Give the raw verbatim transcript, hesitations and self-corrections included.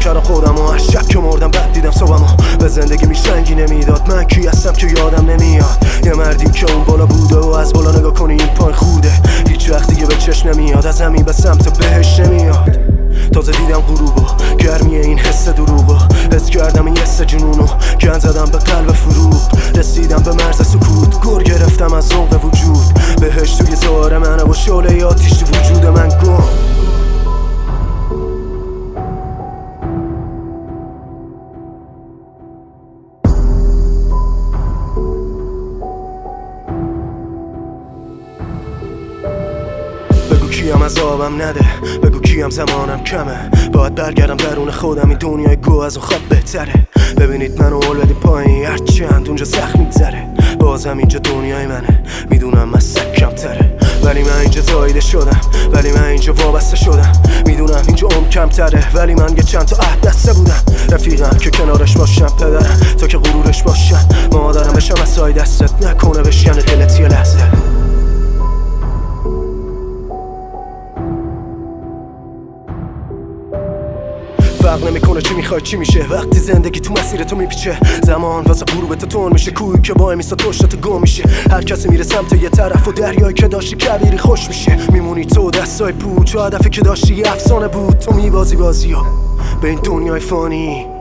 کردم خودم و از شب که مردم بعد دیدم صبحمو. به زندگی میش رنگی نمیداد. من کی هستم که یادم نمیاد. یه مردی که اون بالا بوده و از بالا نگاه کنی این پای خورده. هیچ وقت دیگه به چشم نمیاد. از همین به سمت بهش نمیاد. تازه دیدم غروبو، گرمی این حس دروغو. حس کردم این حس جنونو، گند زدم به قلب فروغ. رسیدم به مرز سکوت، گر گرفتم از ذوق وجود. بهش توی زهار منه و شعله آتیش تو وجود من گم. بگو کیم از آبم نده، بگو کیم زمانم کمه. باید برگردم درون خودم، این دنیای گو از اون خواب بهتره. ببینید منو اول بدی پایین، هرچند اونجا سخت میگذره. بازم اینجا دنیای منه، میدونم از سگ کمتره. ولی من اینجا زایده شدم، ولی من اینجا وابسته شدم. میدونم اینجا عمر کمتره، ولی من یه چند تا عهد دسته بودم. رفیقم که کنارش باشم، پدرم تا که غرورش باشم. مادرم بشم از سای دستت، نکنه بشکنه دلت یه لحظه. فرق نمیکنه چی میخوای چی میشه، وقتی زندگی تو مسیر تو میپیچه. زمان واسه غروب تو تون میشه، کوهی که وای میسا توشت گم میشه. هر کسی میره سمت یه طرف و دریایی که داشتی کبیری خوش میشه. میمونی تو دستای پوچ و هدفی که داشتی یه افسانه بود. تو میبازی بازی ها به این دنیای فانی،